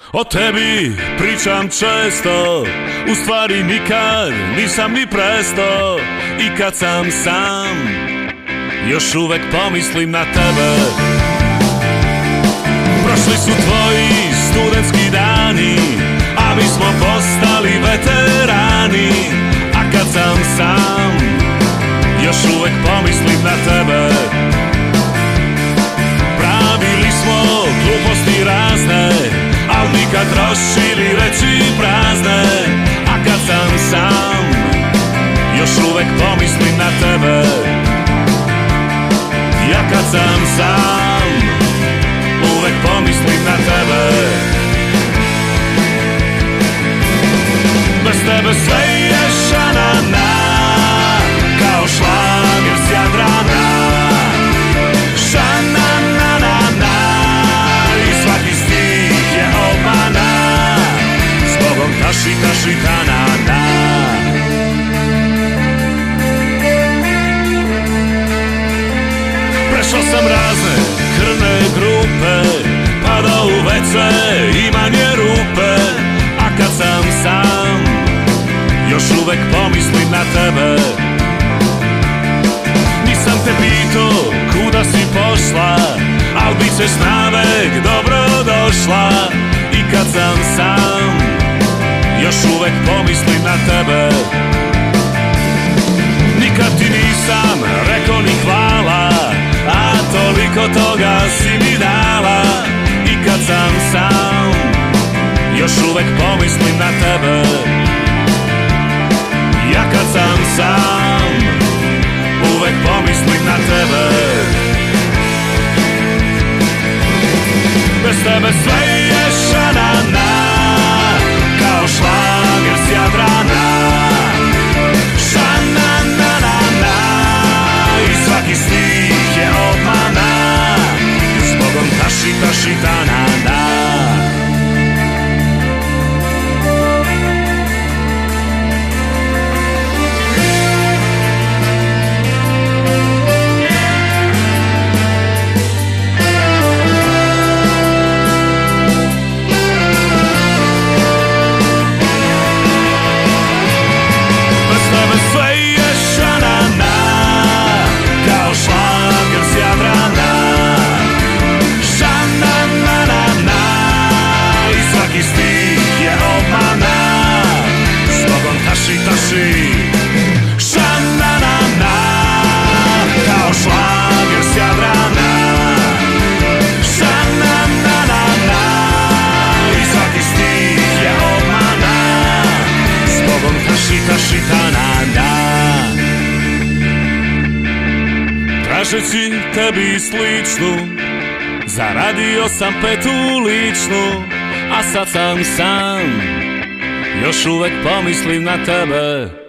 O tebi pričam često, u stvari nikad nisam ni presto. I kad sam sam, još uvek pomislim na tebe. Prošli su tvoji studentski dani, a mi smo postali veterani. A kad sam sam, još uvek pomislim na tebe. Pravili smo gluposti razne, al nikad trošili reči prazne. A kad sam sam, još uvek pomislim na tebe. Ja kad sam sam, uvek pomislim na tebe. Bez tebe sve je šanana, kao šlager s Jadrana. Šananana, i svaki stih je obmana. Zbogom taši, taši, tanana. Prešao sam razne krvne grupe, pa do u WC i manje rupe. A kad sam sam, još uvek pomislim na tebe. Nisam te pitao kuda si pošla, al bit ćeš navek dobro došla. I kad sam sam, još uvek pomislim na tebe. Nikad ti nisam rekao ni hvala, a toliko toga si mi dala. I kad sam sam, još uvek pomislim na tebe. Ja kad sam sam, uvek pomislim na tebe. Bez tebe sve je šanana, kao šlager s Jadrana. Šananana, i svaki stih je obmana. Zbogom taši, taši, tanana. Šananana, kao šlager s Jadrana. Šananana, i svaki stih je obmana. Zbogom taši, taši, tanana. Tražeći tebi sličnu, zaradio sam petu ličnu. A sad sam sam, još uvek pomislim na tebe.